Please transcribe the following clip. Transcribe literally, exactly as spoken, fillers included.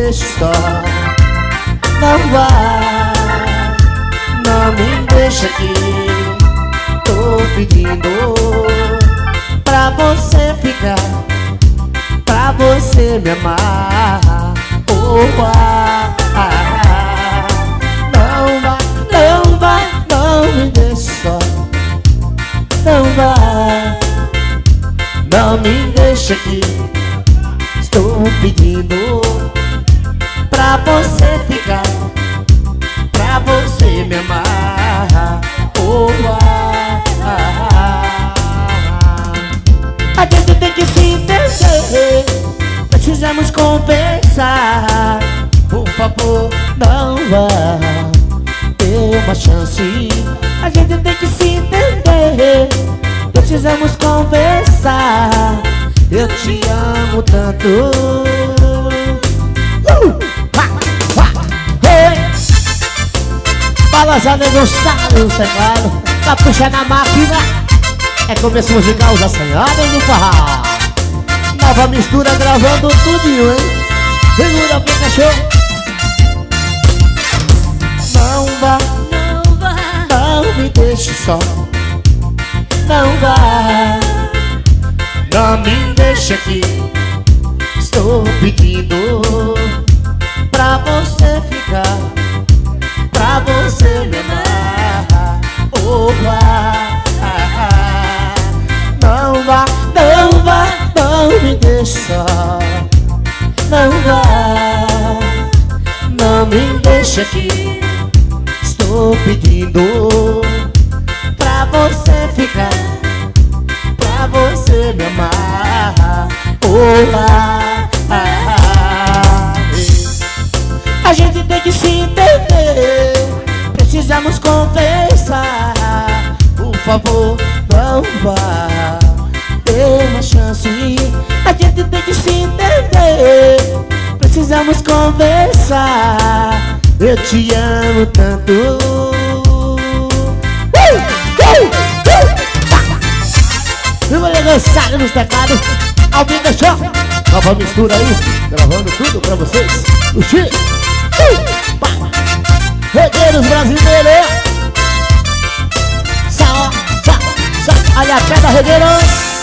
deixe só. Não vá, não me deixa aqui. Tô pedindo pra você ficar, pra você me amar. Oh, ah, ah, ah. Não vá, não vá, não me deixe só. Não vá, não me deixa aqui. Estou pedindo pra você ficar, pra você me amar. Oh, ah, ah, ah. A gente tem que se entender, precisamos conversar. Por favor, não vá, dê uma chance. A gente tem que se entender, precisamos conversar. Eu te amo tanto. uh! ha, ha, hey! Balançar negociado no teclado, pra puxar na máquina. É começo musical da senhora do Parral. Nova mistura gravando tudinho, hein? Segura pro cachorro. Não vá, Não vá, não me deixe só. Não vá, não me deixe aqui. Estou pedindo pra você ficar, pra você me amar. Oh, ah, ah, ah. Não vá, não vá, não me deixe só. Não vá, não me deixe aqui. Estou pedindo pra você ficar, pra você me amar. Oh, ah, ah, ah. A gente tem que se entender, precisamos conversar. Por favor, não vá, dê uma chance. A gente tem que se entender, precisamos conversar. Eu te amo tanto. uh, uh, uh. Viva Legançado nos teclados, Albinho da Show. Nova mistura aí, gravando tudo pra vocês. O Chi, uh, pá. Regueiros brasileiros. Sa, sa, sa, olha a pedra, Regueiros.